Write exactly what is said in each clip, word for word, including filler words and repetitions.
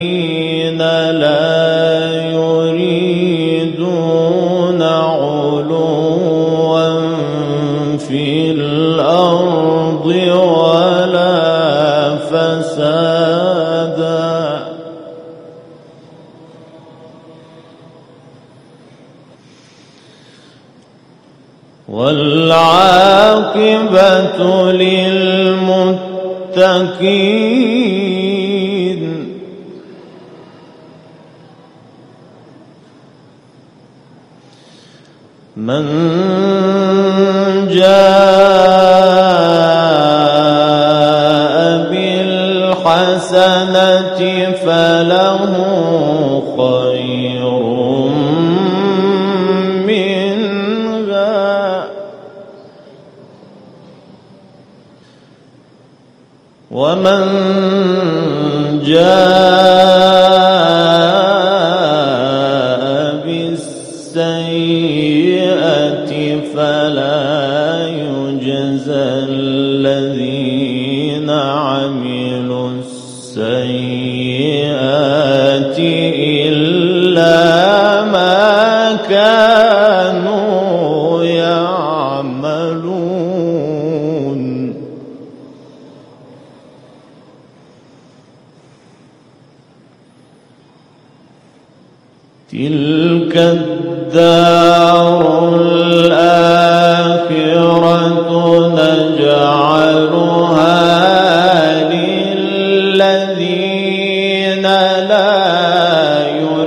لا يريدون علوا في الأرض ولا فسادا والعاقبة للمتقين من جاء بالحسنة فله خير منها ومن جاء بالسيئة فلا يجزى الذين عملوا السيئات إلا ما كانوا يعملون تلك الدار الآخرة نجعلها للذين لا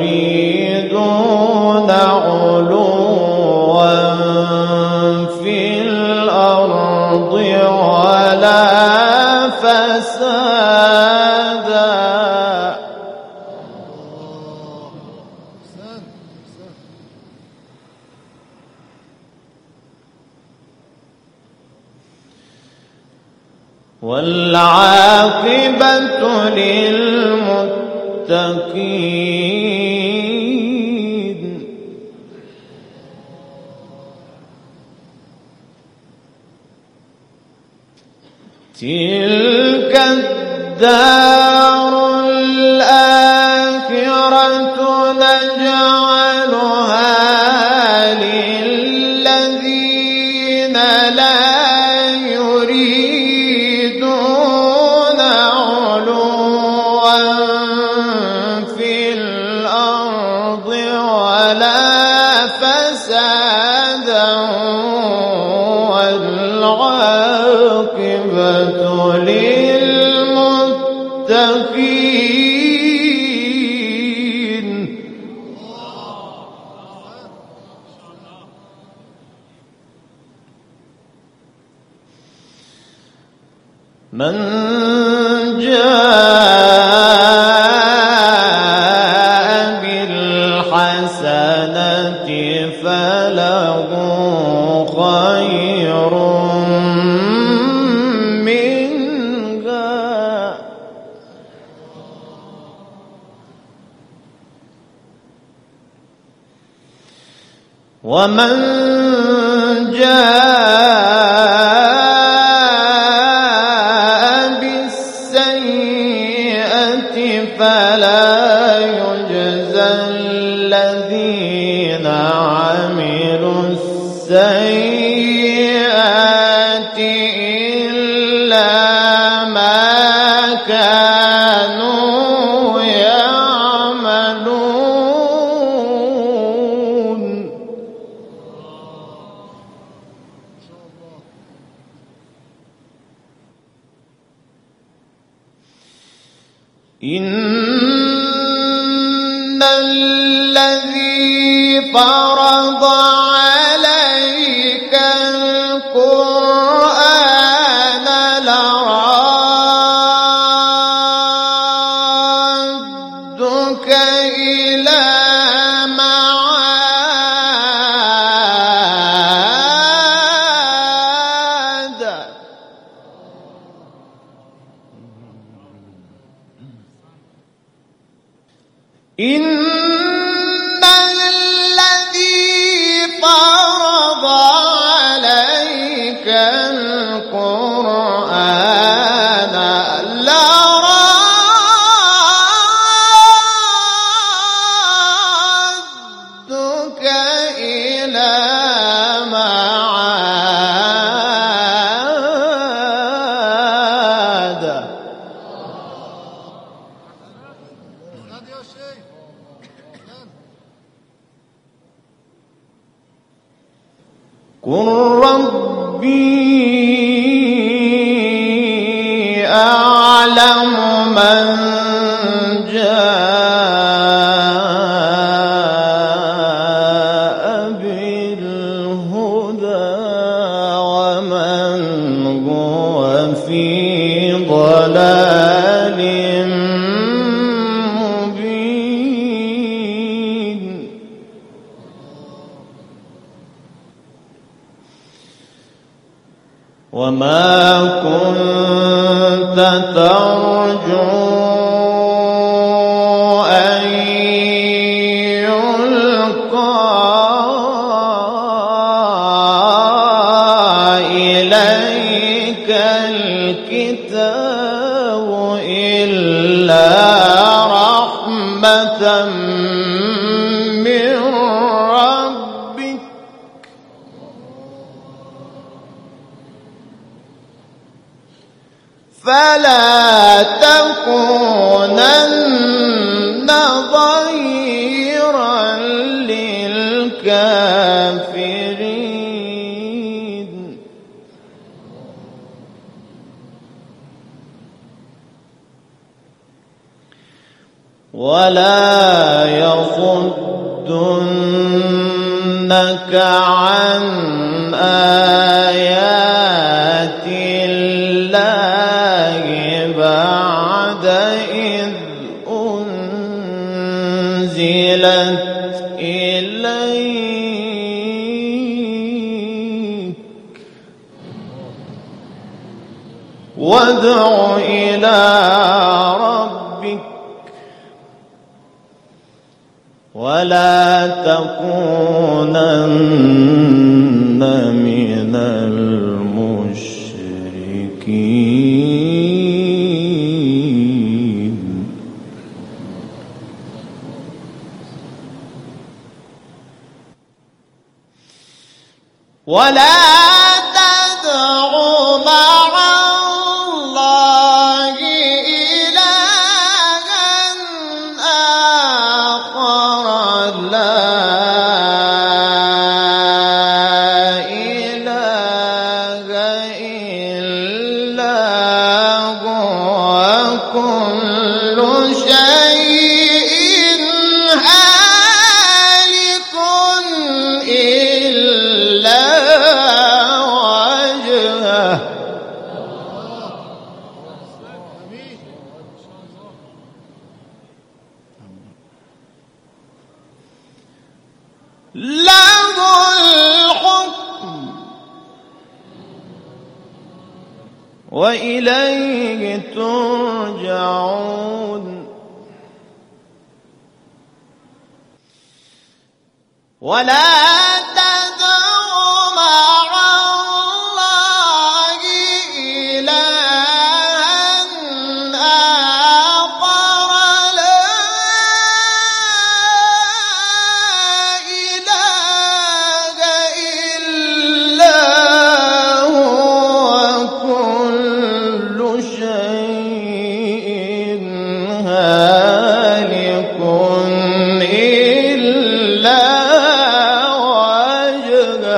يريدون علوا في الأرض ولا فسادا والعاقبة للمتقين تلك الدار الآخرة نجعلها للذين لا يريدون علوا في الأرض ولا فسادا والعاقبة للمتقين من جاء بالحسنة فله خير منها ومن جاء بالسيئة فلا يجزى الذين عملوا السيئات إلا ما كانوا يعملون إن الذي فرض عليك القرآن لرادك إلى معاد إن الذي فرض عليك القرآن لرادك قل ربي أعلم من جاء بالهدى ومن هو في ضلال مبين. وما كنت ترجو أن يلقى إليك الكتاب إلا رحمة من ربك فلا تكونن ظهيرا للكافرين. ولا يصدنك عن آيات الله بعد إذ أنزلت إليك وادع إلى ربك ولا تكونن من المشركين. ولا تدع مع الله إلها آخر لا إله إلا هو كل شيء هالك إلا وجهه له الحكم وإليه ترجعون. ولا تدع مع الله إلها آخر لا إله إلا هو كل شيء هالك إلا وجهه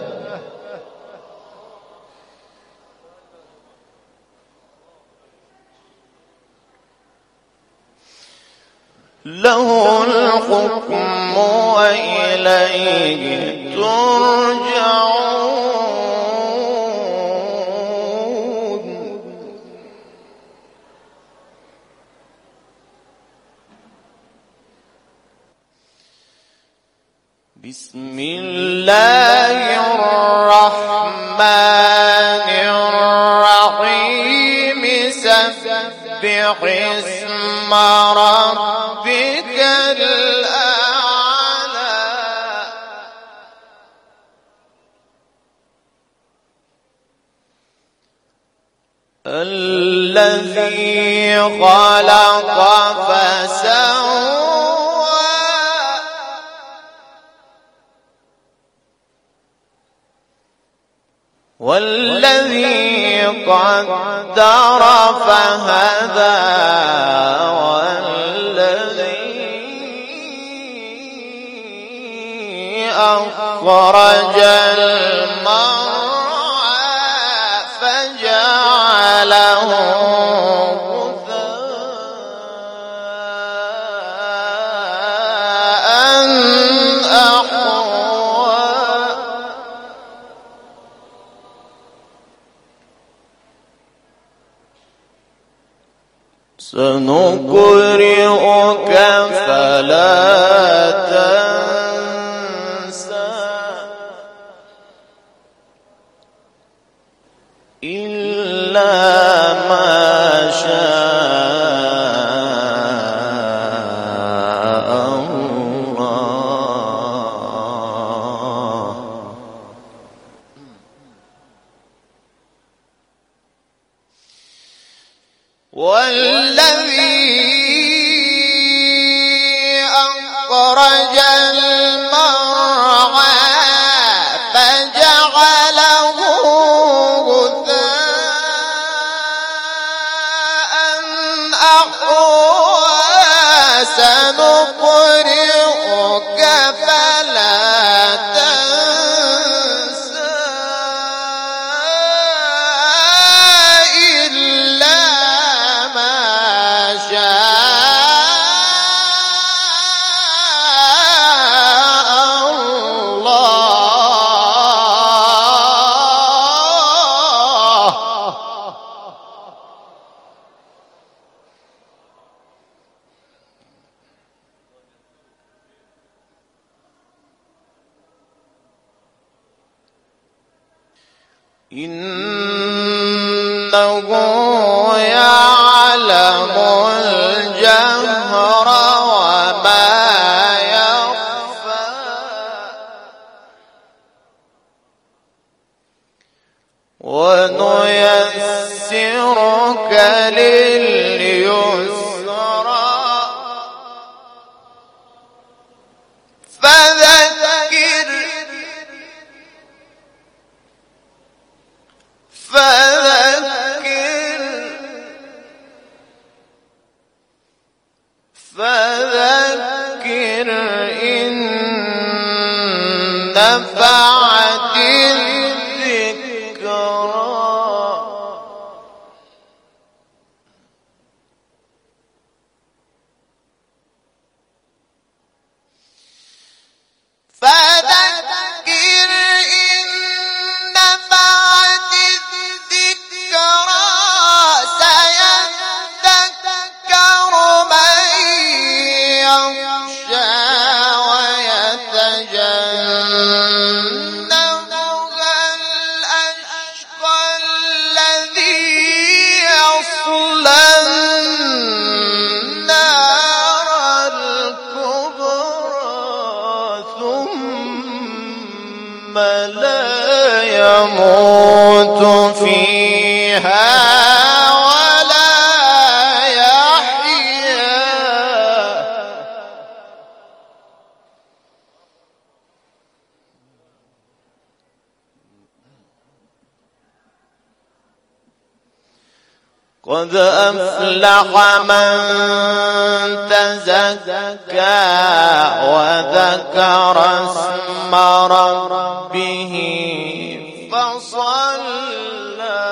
له الحكم وإليه ترجعون. بسم الله الرحمن الرحيم سبح اسم ربك الأعلى الذي خلق فسوى والذي قدر فهدى والذي أخرج المرعى فجعله سنقرئك فلا تنسى إلا ما شاء الله والذي أخرج المرعى فجعله غثاء أحوى سنقرئك فلا تنسى إلا إنه يعلم الجهر وما يخفى ونيسرك لليسرى فذكر فذكر فذكر إن نفعت الذكرى فذكر إن نفعت الذكرى سيذكر من يخشى ويتجنبها الأشقى الذي يصلى النار الكبرى ثم لا يموت فيها ولا يحيا قد أفلح من تزكى وذكر اسم ربه فصلى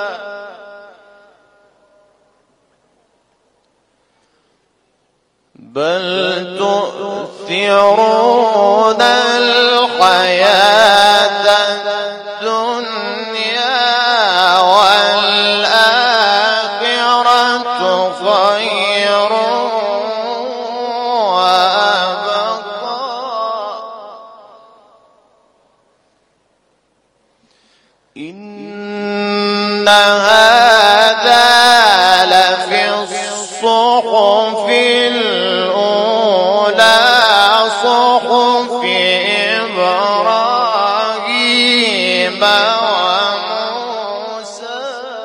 بل تؤثرون الحياة الدنيا والآخرة خير وأبقى إن هذا لفي الصحف الأولى صحف إبراهيم وموسى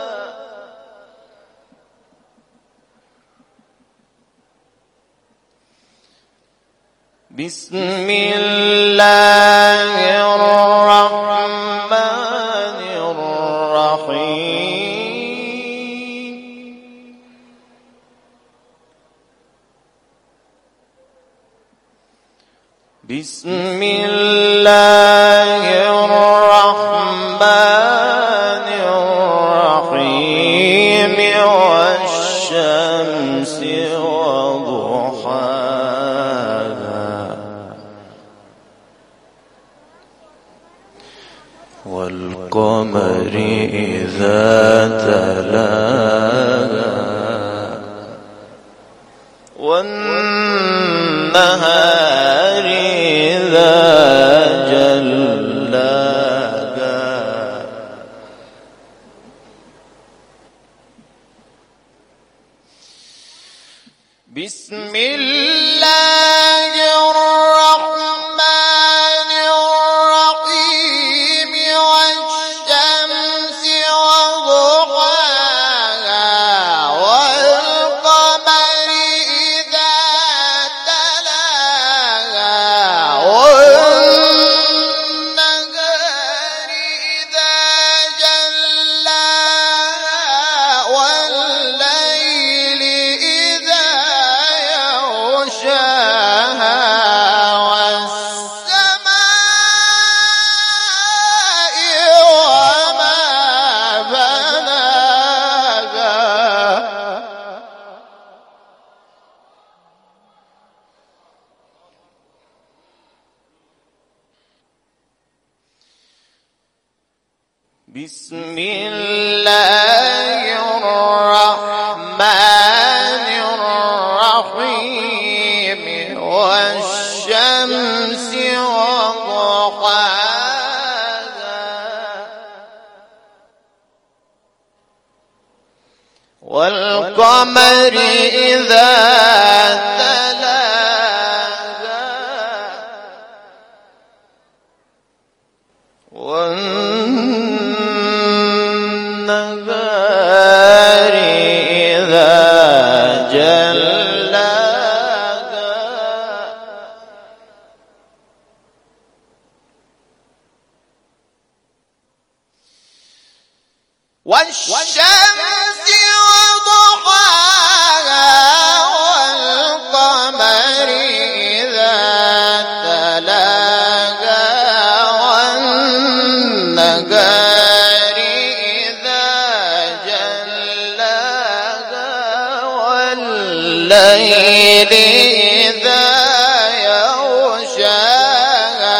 بسم الله الرحمن الرحيم بسم الله والقمر إذا تلاها والنهار إذا جلاها بسم الله الرحمن الرحيم والشمس وضحاها والقمر إذا تلاها والنهار إذا جلاها والليل إذا يغشاها والسماء وما بناها بسم الله الرحمن الرحيم والشمس وضحاها والقمر إذا تلاها والنهار إذا جلاها والشمس وضحاها والقمر إذا تلاها والنهار إذا جلاها والليل إذا يغشاها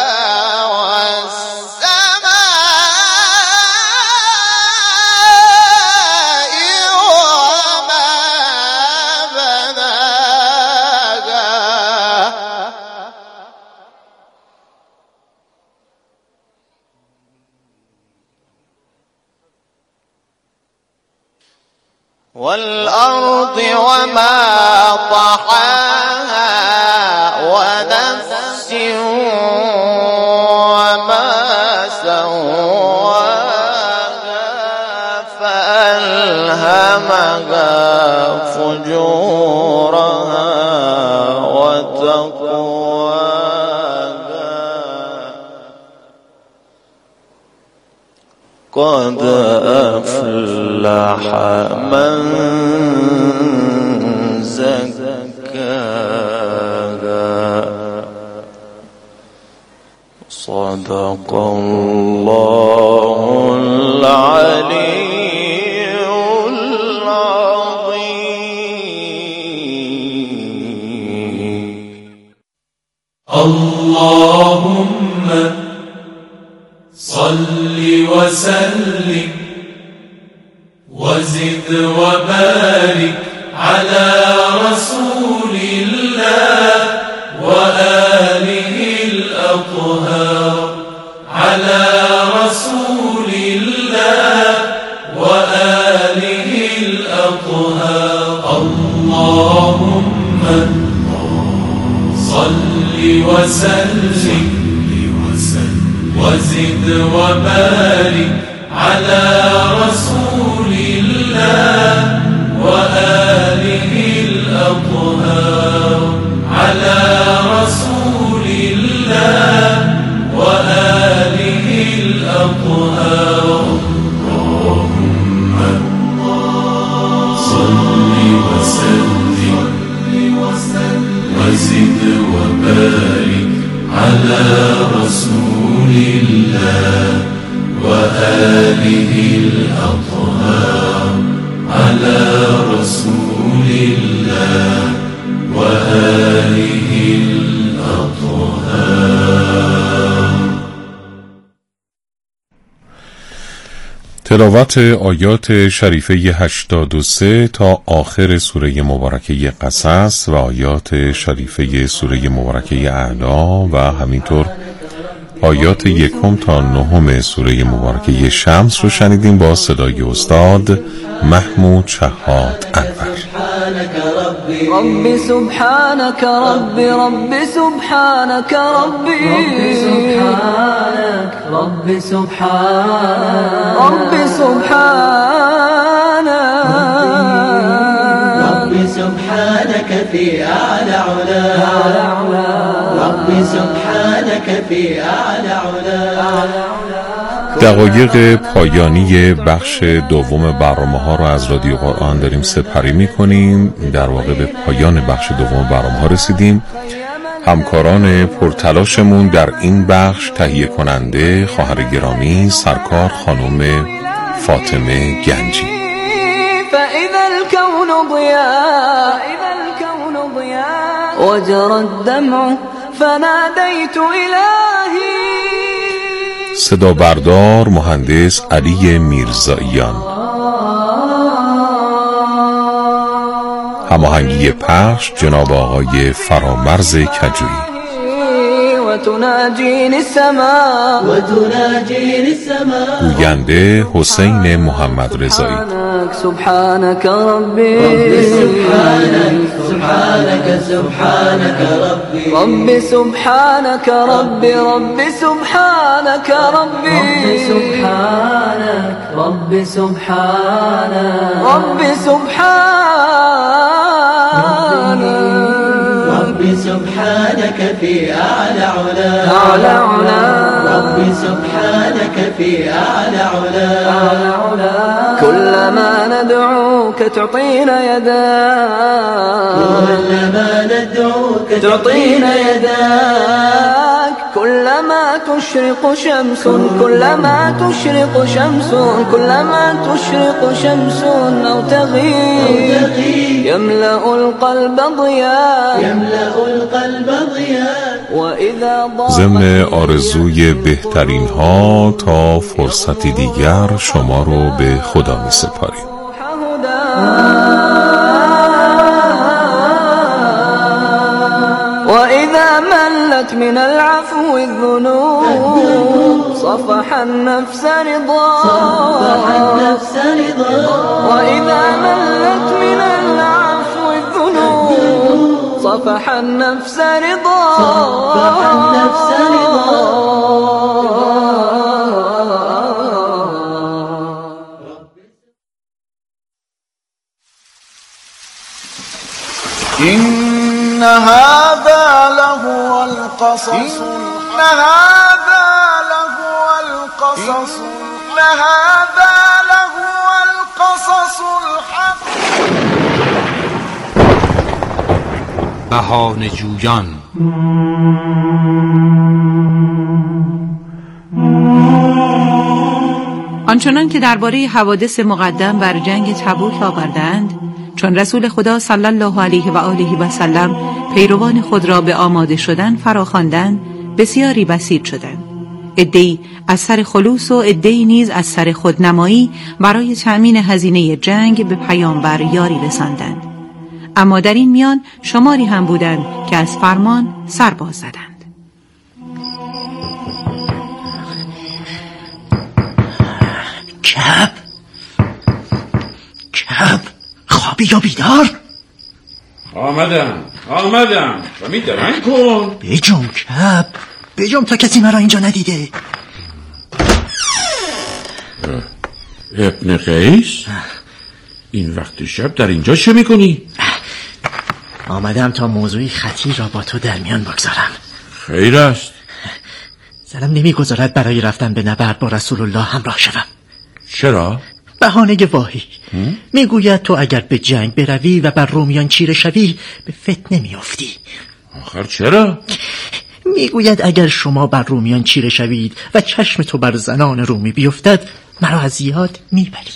والسماء وما بناها والأرض وما طحاها ونفس وما سواها فألهمها فجورها وتقواها قد أفلح من زكاها صدق الله العلي العظيم. اللهم صل وسلم وزد وبارك على رسول الله وآله الأطهار على رسول الله وآله الأطهار. اللهم صل وسلم وزد وبارك على رسول الله وآله الأطهار على رسول الله وآله الأطهار. اللهم صل وسلم وزد وبارك على رسول الله وآله الأطهار على رسول الله وآله الأطهار. تلاوت آیات شریفه هشتاد و سه تا آخر سوره مبارکه قصص و آیات شریفه سوره مبارکه اعلی و همینطور آیات یکم تا نهم سوره مبارکه شمس رو شنیدیم با صدای استاد محمود شهاد انور. رب سبحانك رب رب سبحانك رب رب سبحانك رب سبحانك رب سبحانك في أعلى علا رب سبحانك في أعلى علا. دقایق پایانی بخش دوم برنامه ها رو از رادیو قرآن داریم سپری می کنیم. در واقع به پایان بخش دوم برنامه ها رسیدیم. همکاران پرتلاشمون در این بخش تهیه کننده خواهر گرامی سرکار خانم فاطمه گنجی، فإذا الكون ضياء وجرى الدمع فناديت إلهي، صدا بردار مهندس علی میرزاییان، هماهنگی پخش جناب آقای فرامرز کجویی، وتناجيني السماء وتناجيني السماء، گوینده حسین محمد رضایی. سبحانك ربي سبحانك سبحانك سبحانك ربي رب سبحانك ربي رب سبحانك ربي سبحانك رب سبحانك رب سبحانك رب سبحانك في أعلى علا أعلى علا رب سبحانك في أعلى علا أعلى علا. كلما ندعوك تعطينا يداك كلما ندعوك تعطينا يداك، كلما تشرق شمس كلما تشرق شمس كلما تشرق شمس أو تغيب يملأ القلب ضياء يملأ القلب ضياء. وإذا ضمن آرزوی بهترین ها تا فرصتی دیگر شما رو به خدا می سپاریم. وإذا ملت من العفو الذنوب صفح النفس رضا وإذا ملت من العفو الذنوب صفح النفس رضا إن هذا لهو القصص إن هذا لهو القصص إن هذا لهو القصص الحق. بهانه جویان. آنچنان که درباره حوادث مقدم بر جنگ تبوک آوردند، چون رسول خدا صلی الله علیه و آله و سلم پیروان خود را به آماده شدن فراخواندند، بسیاری بسیط شدند. عده‌ای از سر خلوص و عده‌ای نیز از سر خودنمایی برای تأمین هزینه جنگ به پیامبر یاری رساندند. اما در این میان شماری هم بودند که از فرمان سر باز زدند. کب کب خوابی یا بیدار؟ آمدم آمدم و می درنگ کن. بجم کب بجم تا کسی مرا اینجا ندیده. ابن قیس، این وقت شب در اینجا چه میکنی؟ آمدم تا موضوعی خطیر را با تو در میان بگذارم. خیر است. سرم نمیگذارد برای رفتن به نبرد با رسول الله همراه شوم. چرا؟ بهانه واهی. میگوید تو اگر به جنگ بروی و بر رومیان چیره شوی به فتنه میافتی. آخر چرا؟ میگوید اگر شما بر رومیان چیره شوید و چشم تو بر زنان رومی بیفتد مرا از یاد میبری.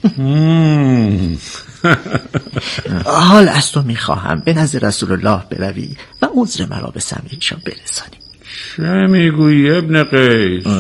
حال از تو میخواهم به نزد رسول الله بروی و عذر مرا به سمع ایشان برسانی. چه میگویی ابن قیس؟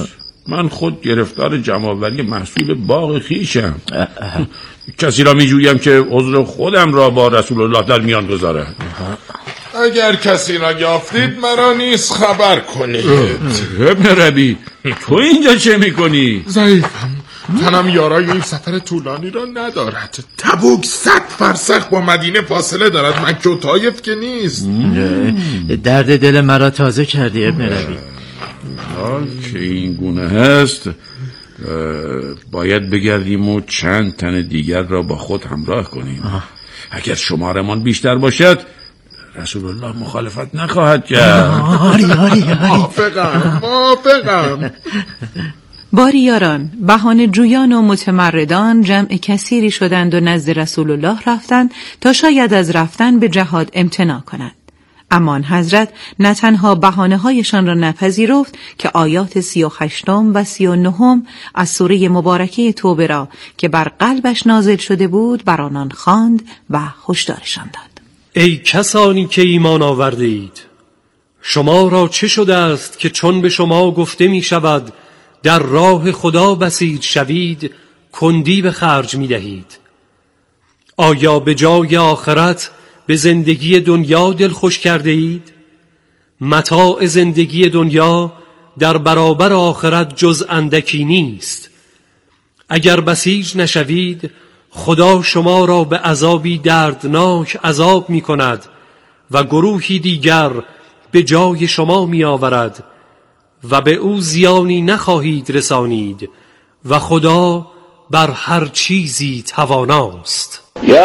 من خود گرفتار جمع‌آوری محصول باغ خیشم. کسی را میجویم که عذر خودم را با رسول الله در میان گذاره. اگر کسی را یافتید مرا نیز خبر کنید. ابن ربی، تو اینجا چه میکنی؟ ضعیفم، تنم یارای این سفر طولانی را ندارد. تبوک صد فرسخ با مدینه فاصله دارد، مکه و طایف که نیست. درد دل مرا تازه کردی ابن ربی. که این گونه هست باید بگردیم و چند تن دیگر را با خود همراه کنیم. آه. اگر شمارمان بیشتر باشد رسول الله مخالفت نخواهد کرد. آری آری آری موافقم موافقم. باری یاران، بهانه جویان و متمردان جمع کثیری شدند و نزد رسول الله رفتند تا شاید از رفتن به جهاد امتناع کنند. اما آن حضرت نه تنها بهانه هایشان را نپذیرفت که آیات سی و هشتم و سی و نهم از سوره مبارکه توبه را که بر قلبش نازل شده بود بر آنان خواند و هشدارشان داد. ای کسانی که ایمان آورده اید، شما را چه شده است که چون به شما گفته می شود در راه خدا بسیج شوید کندی به خرج می دهید؟ آیا به جای آخرت به زندگی دنیا دل خوش کرده اید؟ متاع زندگی دنیا در برابر آخرت جز اندکی نیست. اگر بسیج نشوید خدا شما را به عذابی دردناک عذاب می کند و گروهی دیگر به جای شما می آورد و به او زیانی نخواهید رسانید و خدا بر هر چیزی تواناست.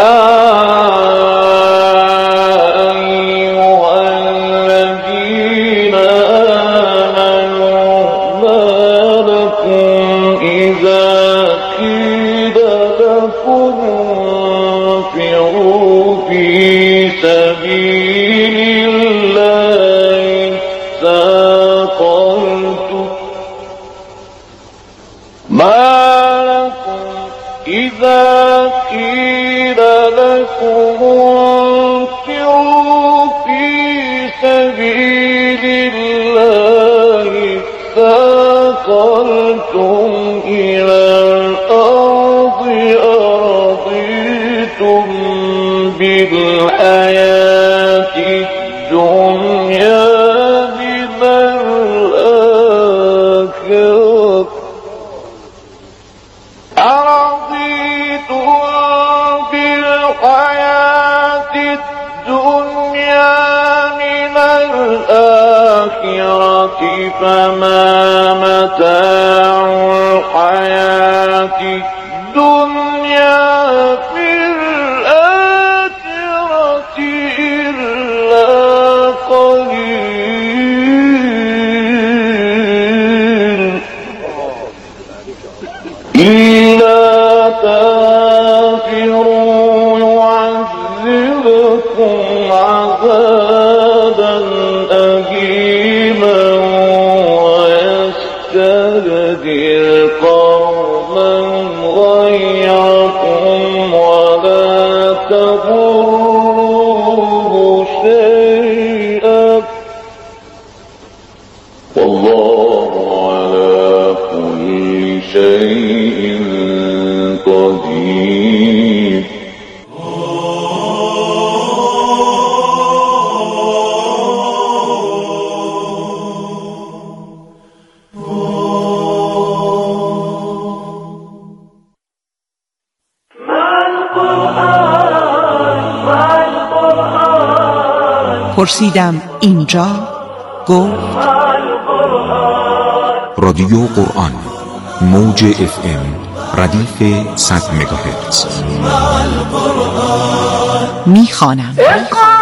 یا فما متاع الحياة الدنيا في الآخرة إلا قليل إلا تغفروا يعذبكم عذابا أليما ويستبدل قوما غيركم ولا تضروه شيئا والله على كل شيء قدير. پرسیدم اینجا؟ گفت رادیو قرآن، موج اف ام، ردیف صد مگاهرتز. میخوانم.